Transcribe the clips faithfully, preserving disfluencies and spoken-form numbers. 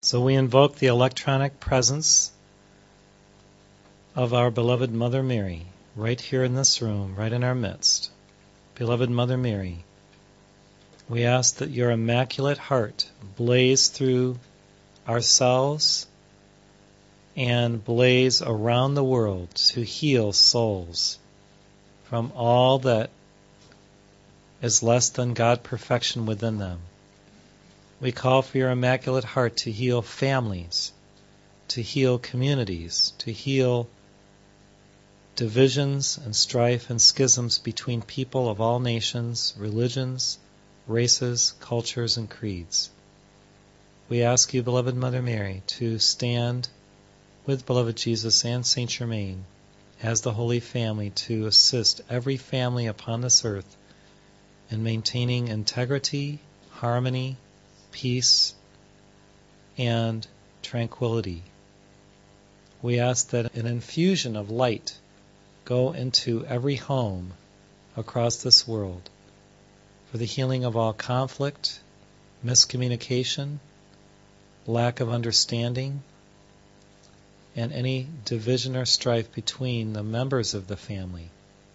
So we invoke the electronic presence of our beloved Mother Mary, right here in this room, right in our midst. Beloved Mother Mary, we ask that your immaculate heart blaze through ourselves and blaze around the world to heal souls from all that is less than God perfection within them. We call for your immaculate heart to heal families, to heal communities, to heal divisions and strife and schisms between people of all nations, religions, races, cultures, and creeds. We ask you, beloved Mother Mary, to stand with beloved Jesus and Saint Germain as the Holy Family to assist every family upon this earth in maintaining integrity, harmony, peace, and tranquility. We ask that an infusion of light go into every home across this world for the healing of all conflict, miscommunication, lack of understanding, and any division or strife between the members of the family.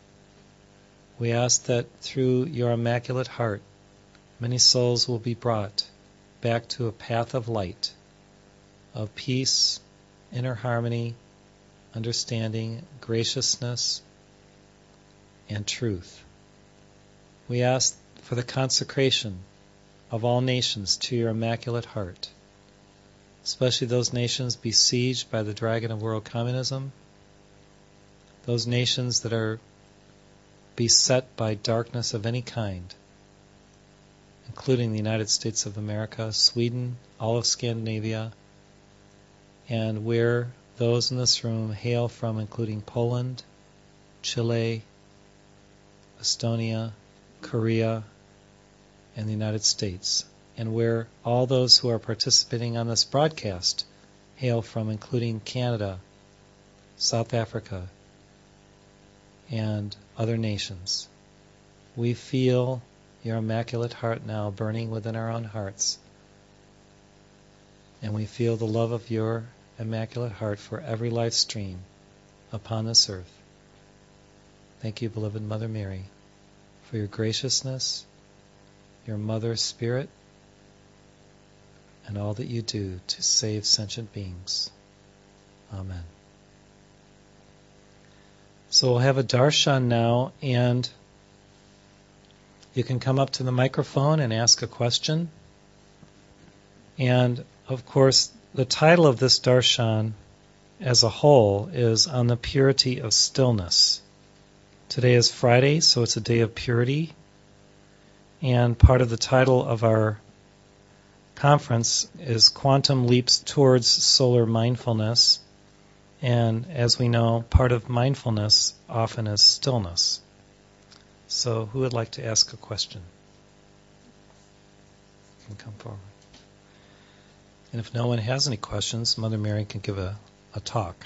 We ask that through your Immaculate Heart, many souls will be brought back to a path of light, of peace, inner harmony, understanding, graciousness, and truth. We ask for the consecration of all nations to your Immaculate Heart, especially those nations besieged by the dragon of world communism, those nations that are beset by darkness of any kind, including the United States of America, Sweden, all of Scandinavia, and where those in this room hail from, including Poland, Chile, Estonia, Korea, and the United States, and where all those who are participating on this broadcast hail from, including Canada, South Africa, and other nations. We feel your Immaculate Heart now burning within our own hearts, and we feel the love of your Immaculate Heart for every life stream upon this earth. Thank you, beloved Mother Mary, for your graciousness, your Mother Spirit, and all that you do to save sentient beings. Amen. So we'll have a darshan now, and you can come up to the microphone and ask a question. And, of course, the title of this darshan as a whole is On the Purity of Stillness. Today is Friday, so it's a day of purity. And part of the title of our conference is Quantum Leaps Towards Solar Mindfulness. And as we know, part of mindfulness often is stillness. So who would like to ask a question? You can come forward. And if no one has any questions, Mother Mary can give a, a talk.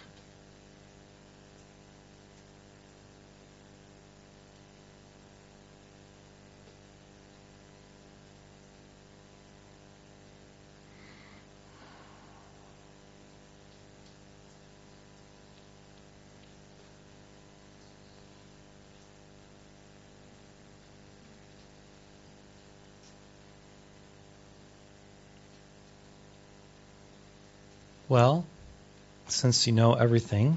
Well, since you know everything,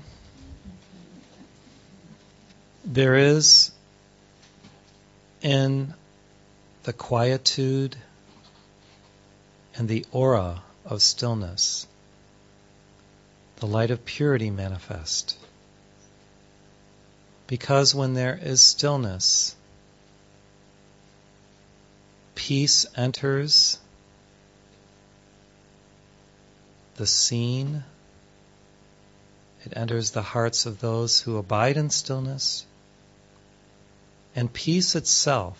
there is in the quietude and the aura of stillness the light of purity manifest. Because when there is stillness, peace enters the scene. It enters the hearts of those who abide in stillness. And peace itself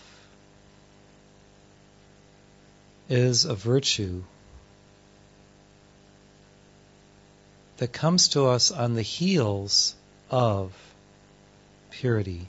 is a virtue that comes to us on the heels of purity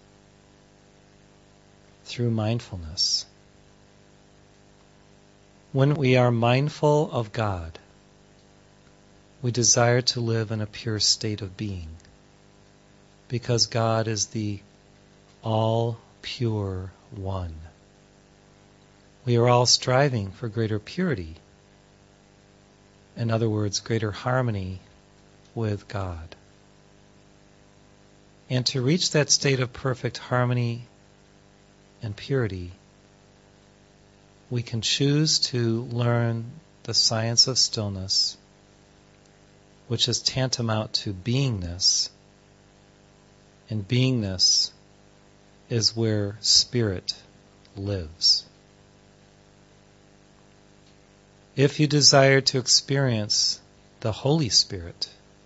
through mindfulness. When we are mindful of God, we desire to live in a pure state of being, because God is the all-pure one. We are all striving for greater purity. In other words, greater harmony with God. And to reach that state of perfect harmony and purity, we can choose to learn the science of stillness, which is tantamount to beingness. And beingness is where spirit lives. If you desire to experience the Holy Spirit,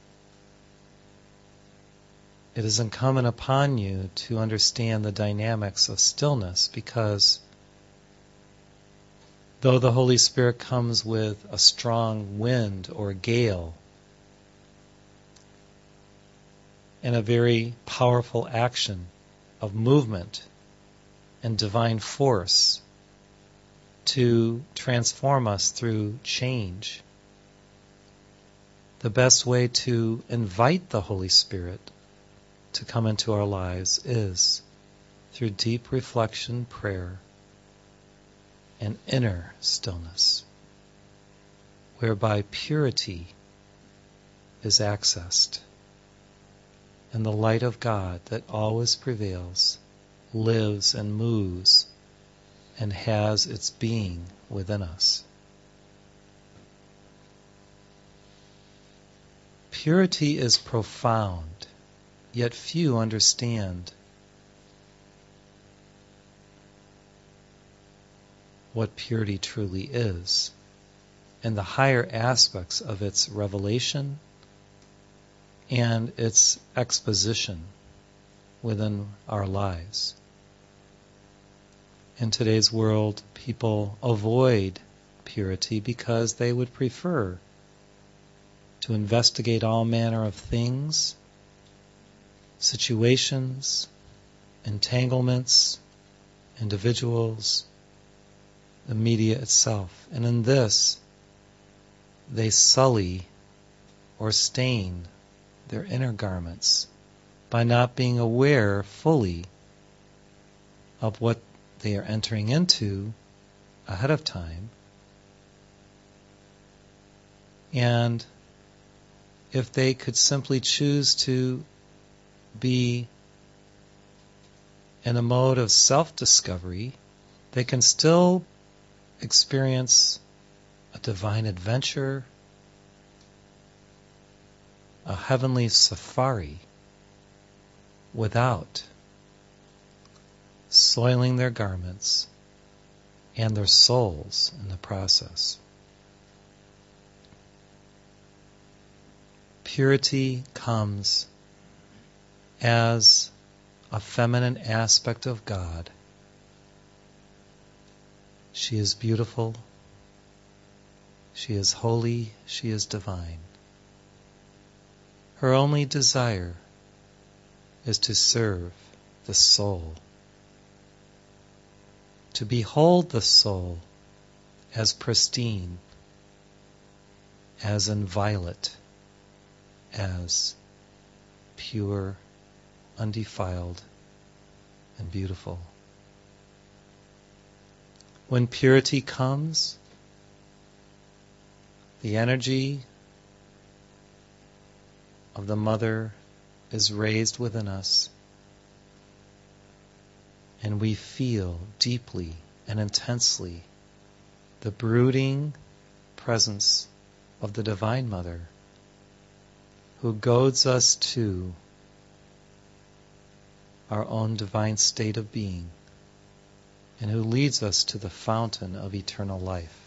it is incumbent upon you to understand the dynamics of stillness, because though the Holy Spirit comes with a strong wind or gale and a very powerful action of movement and divine force to transform us through change, the best way to invite the Holy Spirit to come into our lives is through deep reflection, prayer, and inner stillness, whereby purity is accessed, and the light of God that always prevails lives and moves and has its being within us. Purity is profound, yet few understand what purity truly is, and the higher aspects of its revelation and its exposition within our lives. In today's world, people avoid purity because they would prefer to investigate all manner of things, situations, entanglements, individuals, the media itself. And in this, they sully or stain their inner garments by not being aware fully of what they are entering into ahead of time. And if they could simply choose to be in a mode of self-discovery, they can still experience a divine adventure, a heavenly safari, without soiling their garments and their souls in the process. Purity comes as a feminine aspect of God. She is beautiful, she is holy, she is divine. Her only desire is to serve the soul, to behold the soul as pristine, as inviolate, as pure, undefiled, and beautiful. When purity comes, the energy of the Mother is raised within us, and we feel deeply and intensely the brooding presence of the Divine Mother, who goads us to our own divine state of being, and who leads us to the fountain of eternal life.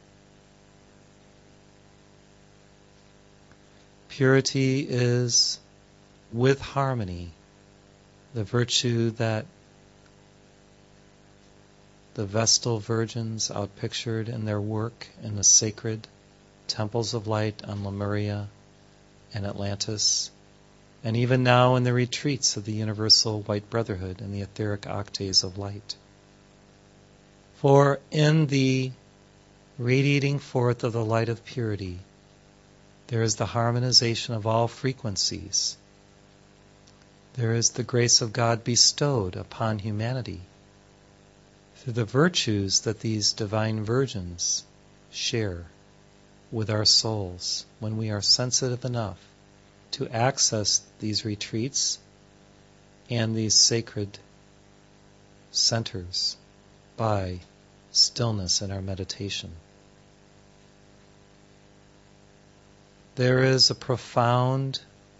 Purity is, with harmony, the virtue that the Vestal virgins outpictured in their work in the sacred temples of light on Lemuria and Atlantis, and even now in the retreats of the Universal White Brotherhood and the etheric octaves of light. For in the radiating forth of the light of purity, there is the harmonization of all frequencies. There is the grace of God bestowed upon humanity through the virtues that these divine virgins share with our souls when we are sensitive enough to access these retreats and these sacred centers by stillness in our meditation. There is a profound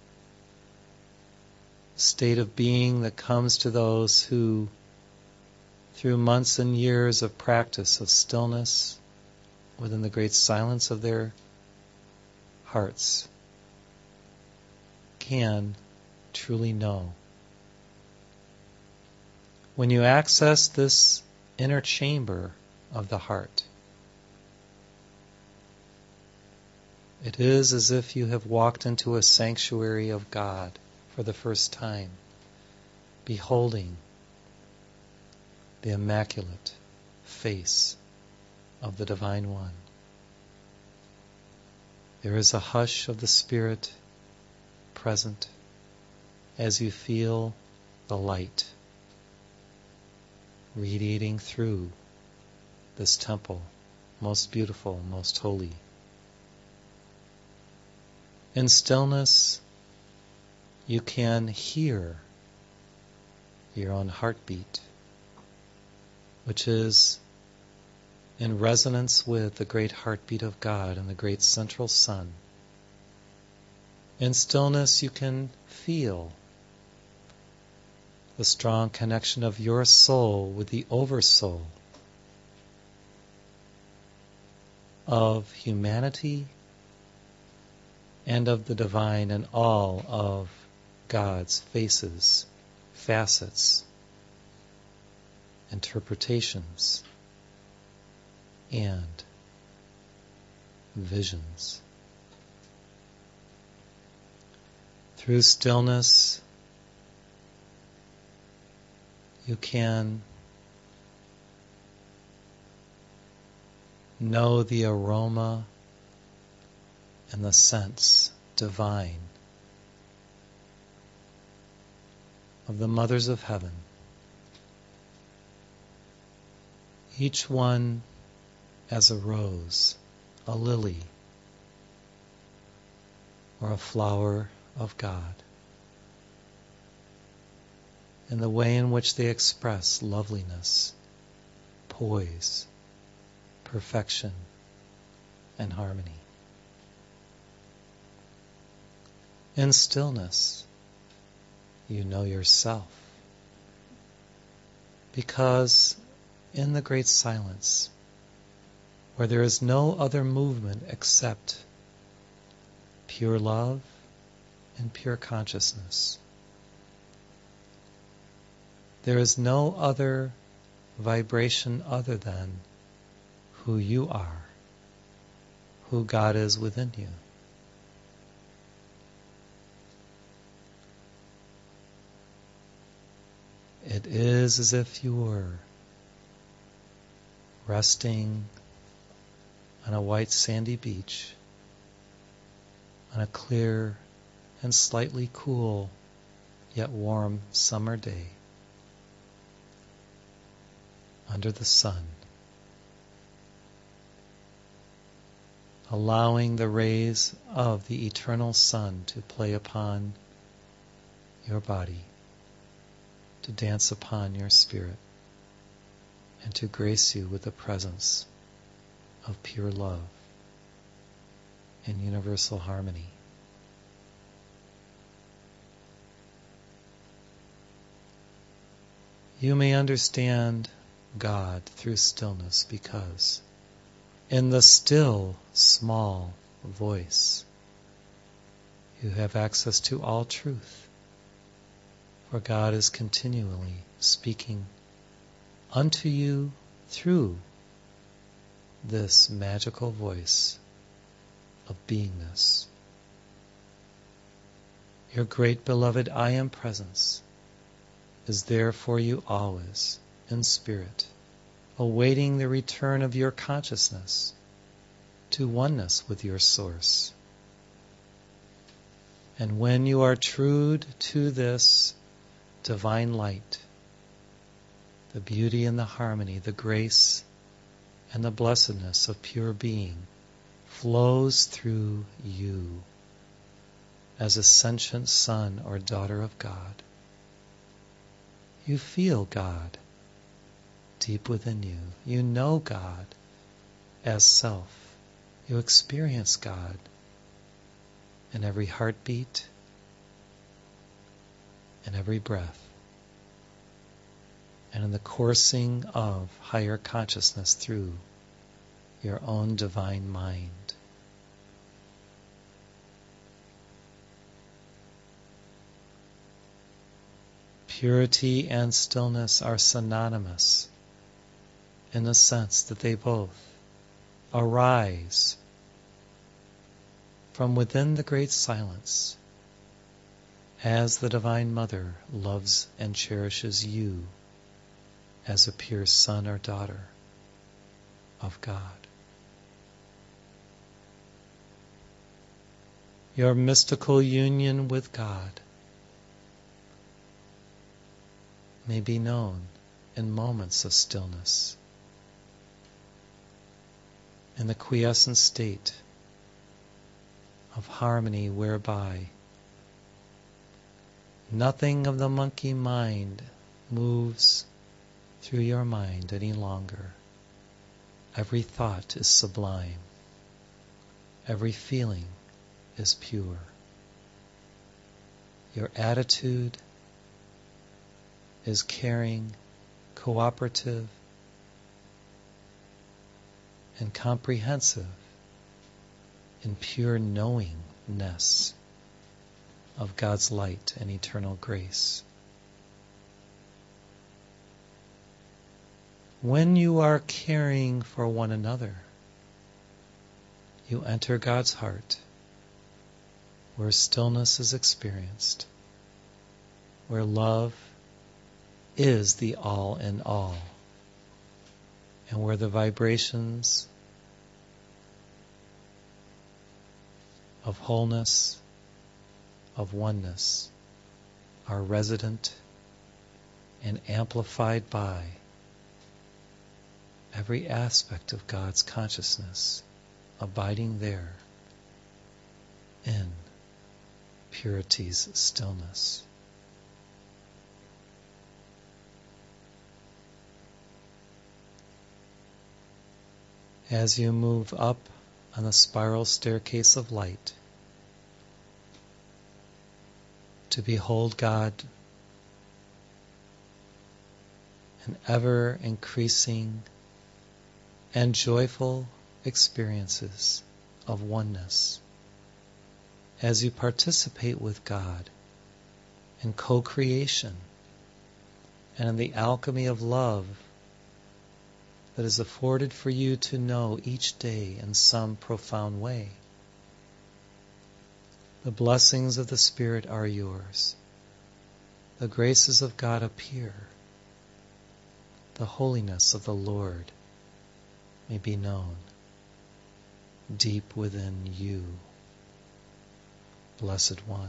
state of being that comes to those who, through months and years of practice of stillness within the great silence of their hearts, can truly know. When you access this inner chamber of the heart, it is as if you have walked into a sanctuary of God for the first time, beholding the immaculate face of the Divine One. There is a hush of the Spirit present as you feel the light radiating through this temple, most beautiful, most holy. In stillness, you can hear your own heartbeat, which is in resonance with the great heartbeat of God and the great central sun. In stillness, you can feel the strong connection of your soul with the oversoul of humanity and of the divine and all of God's faces, facets, interpretations, and visions. Through stillness, you can know the aroma and the sense divine of the mothers of heaven, each one as a rose, a lily, or a flower of God, in the way in which they express loveliness, poise, perfection, and harmony. In stillness, you know yourself, because in the great silence, where there is no other movement except pure love and pure consciousness, there is no other vibration other than who you are, who God is within you. It is as if you were resting on a white sandy beach on a clear and slightly cool yet warm summer day under the sun, allowing the rays of the eternal sun to play upon your body, to dance upon your spirit, and to grace you with the presence of pure love and universal harmony. You may understand God through stillness because in the still, small voice you have access to all truth, for God is continually speaking unto you through this magical voice of beingness. Your great beloved I Am Presence is there for you always in spirit, awaiting the return of your consciousness to oneness with your source. And when you are true to this divine light, the beauty and the harmony, the grace and the blessedness of pure being flows through you as a sentient son or daughter of God. You feel God deep within you. You know God as self. You experience God in every heartbeat, in every breath, and in the coursing of higher consciousness through your own divine mind. Purity and stillness are synonymous in the sense that they both arise from within the great silence as the Divine Mother loves and cherishes you as a pure son or daughter of God. Your mystical union with God may be known in moments of stillness, in the quiescent state of harmony whereby nothing of the monkey mind moves through your mind any longer. Every thought is sublime. Every feeling is pure. Your attitude is caring, cooperative, and comprehensive in pure knowingness of God's light and eternal grace. When you are caring for one another, you enter God's heart, where stillness is experienced, where love is the all in all, and where the vibrations of wholeness, of oneness, are resident and amplified by every aspect of God's consciousness abiding there in purity's stillness. As you move up on the spiral staircase of light to behold God in ever increasing and joyful experiences of oneness, as you participate with God in co-creation and in the alchemy of love that is afforded for you to know each day in some profound way. The blessings of the Spirit are yours. The graces of God appear. The holiness of the Lord may be known deep within you, Blessed One.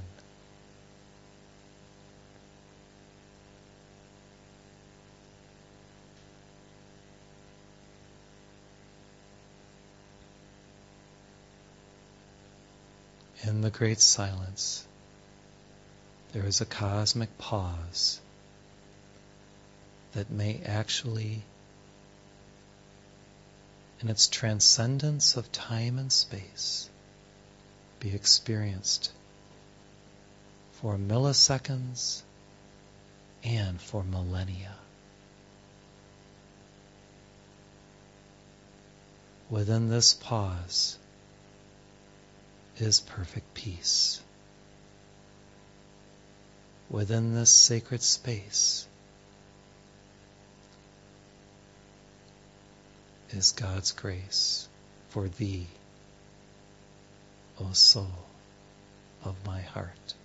In the great silence, there is a cosmic pause that may actually, in its transcendence of time and space, be experienced for milliseconds and for millennia. Within this pause is perfect peace. Within this sacred space is God's grace for thee, O soul of my heart.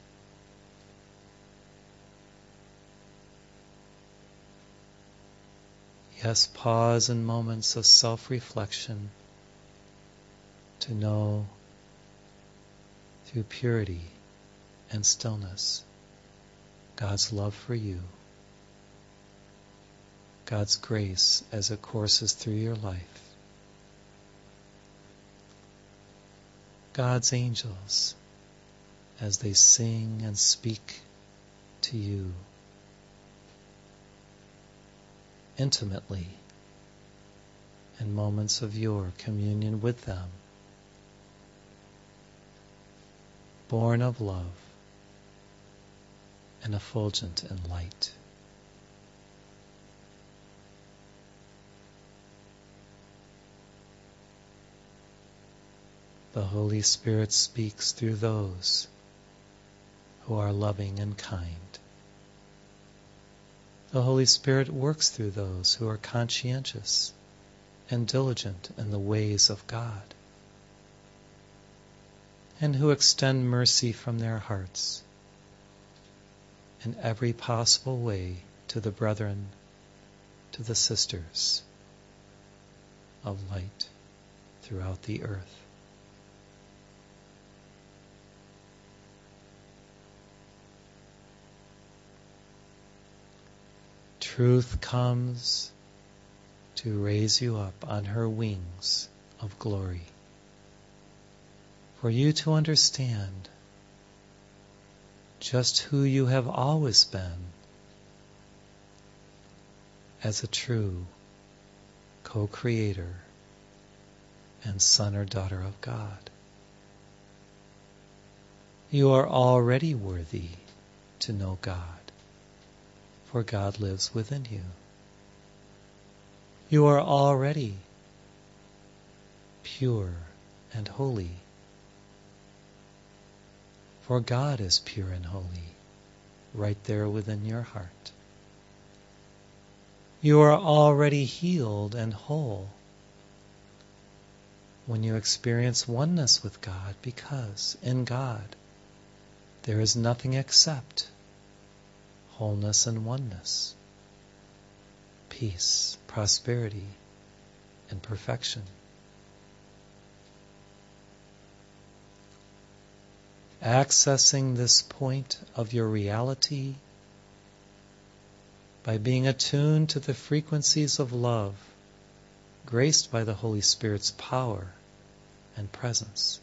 Yes, pause in moments of self-reflection to know through purity and stillness God's love for you, God's grace as it courses through your life, God's angels as they sing and speak to you intimately in moments of your communion with them, born of love and effulgent in light. The Holy Spirit speaks through those who are loving and kind. The Holy Spirit works through those who are conscientious and diligent in the ways of God, and who extend mercy from their hearts in every possible way to the brethren, to the sisters of light throughout the earth. Truth comes to raise you up on her wings of glory, for you to understand just who you have always been as a true co-creator and son or daughter of God. You are already worthy to know God, for God lives within you. You are already pure and holy, for God is pure and holy, right there within your heart. You are already healed and whole when you experience oneness with God, because in God there is nothing except wholeness and oneness, peace, prosperity, and perfection. Accessing this point of your reality by being attuned to the frequencies of love, graced by the Holy Spirit's power and presence,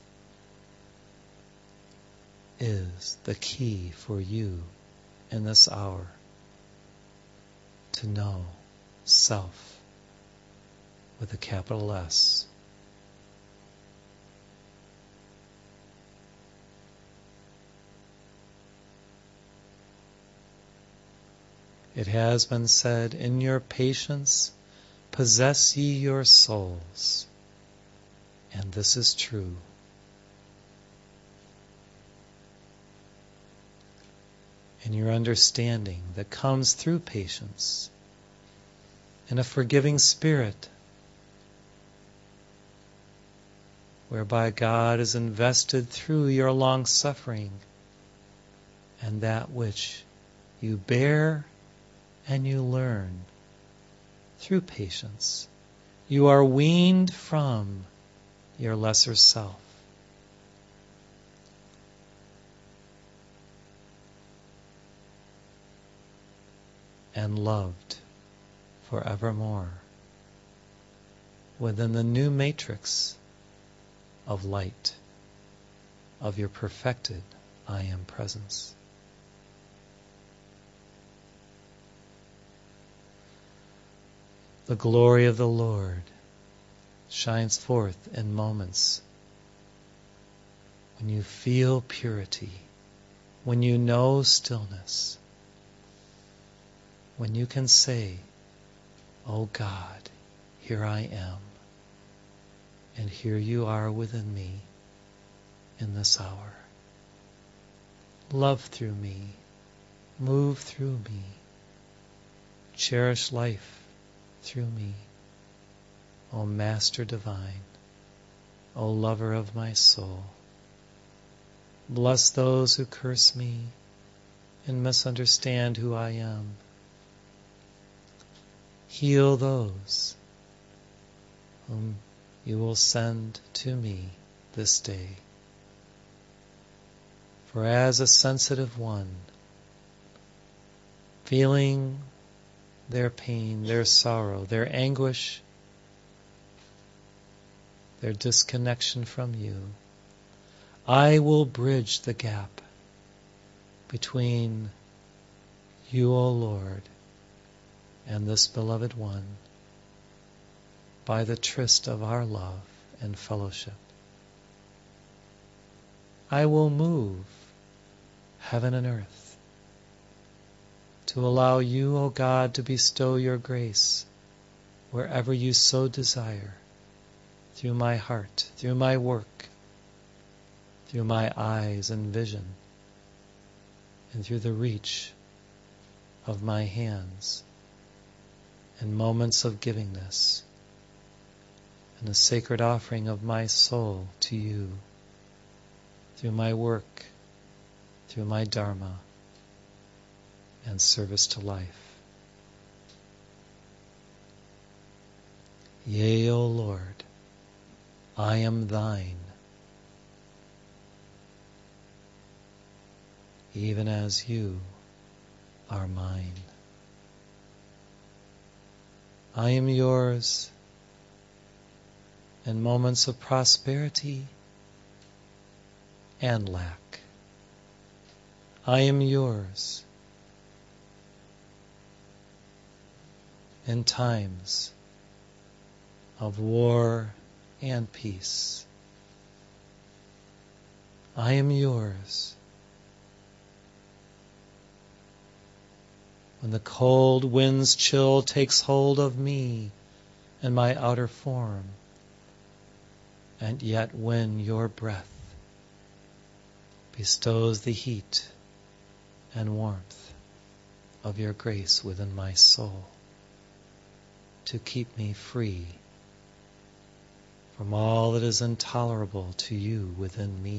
is the key for you in this hour to know self with a capital S. It has been said, in your patience possess ye your souls. And this is true. In your understanding that comes through patience and a forgiving spirit, whereby God is invested through your long suffering and that which you bear and you learn through patience. You are weaned from your lesser self. And loved forevermore within the new matrix of light of your perfected I Am presence. The glory of the Lord shines forth in moments when you feel purity, when you know stillness, when you can say, "Oh God, here I am, and here you are within me in this hour. Love through me, move through me, cherish life through me. O Master Divine, O Lover of my soul, bless those who curse me and misunderstand who I am. Heal those whom you will send to me this day. For as a sensitive one, feeling their pain, their sorrow, their anguish, their disconnection from you, I will bridge the gap between you, O Lord, and this beloved one by the tryst of our love and fellowship. I will move heaven and earth to allow you, O God, to bestow your grace wherever you so desire, through my heart, through my work, through my eyes and vision, and through the reach of my hands, and moments of givingness, and a sacred offering of my soul to you, through my work, through my dharma, and service to life. Yea, O Lord, I am thine, even as you are mine. I am yours in moments of prosperity and lack. I am yours in times of war and peace. I am yours when the cold wind's chill takes hold of me and my outer form, and yet when your breath bestows the heat and warmth of your grace within my soul to keep me free from all that is intolerable to you within me.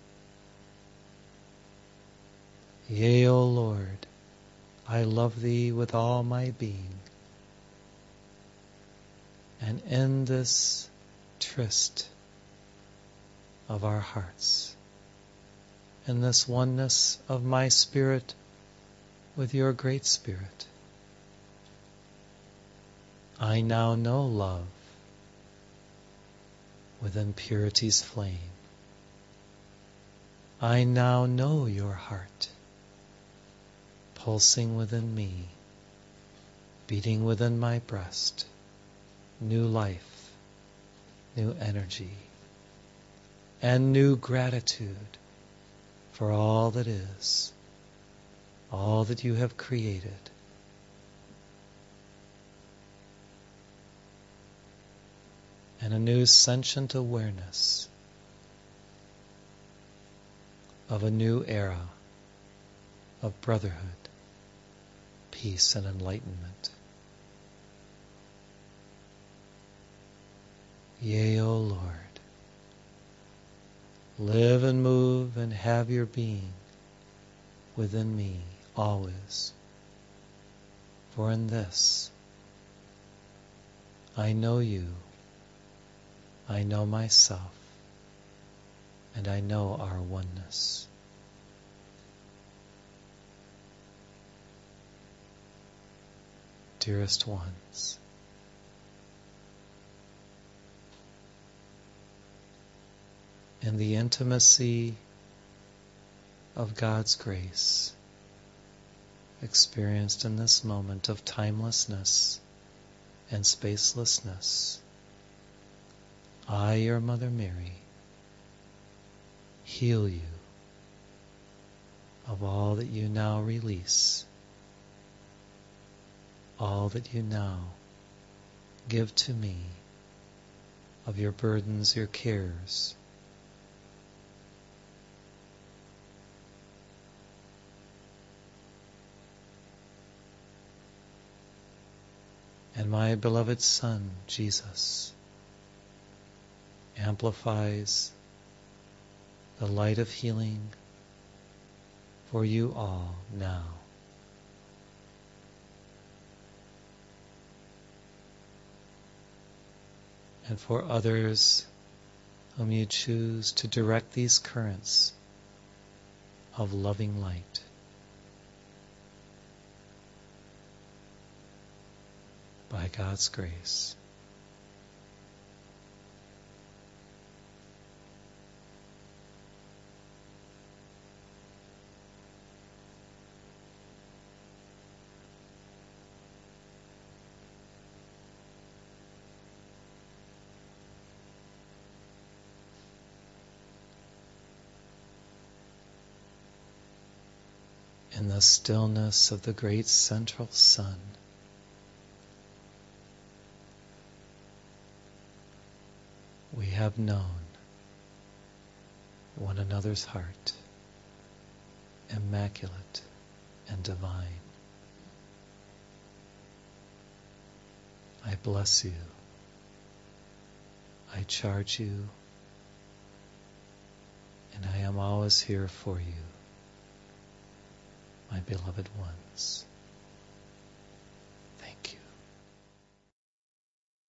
Yea, O Lord, I love thee with all my being, and in this tryst of our hearts, in this oneness of my spirit with your great Spirit, I now know love within purity's flame. I now know your heart pulsing within me, beating within my breast, new life, new energy, and new gratitude for all that is, all that you have created. And a new sentient awareness of a new era of brotherhood, peace, and enlightenment. Yea, O Lord, live and move and have your being within me always. For in this I know you, I know myself, and I know our oneness. Dearest ones, in the intimacy of God's grace, experienced in this moment of timelessness and spacelessness, I, your Mother Mary, heal you of all that you now release, all that you now give to me of your burdens, your cares. And my beloved Son, Jesus, amplifies the light of healing for you all now. And for others whom you choose to direct these currents of loving light. By God's grace. In the stillness of the great central sun, we have known one another's heart, immaculate and divine. I bless you. I charge you, and I am always here for you, my beloved ones.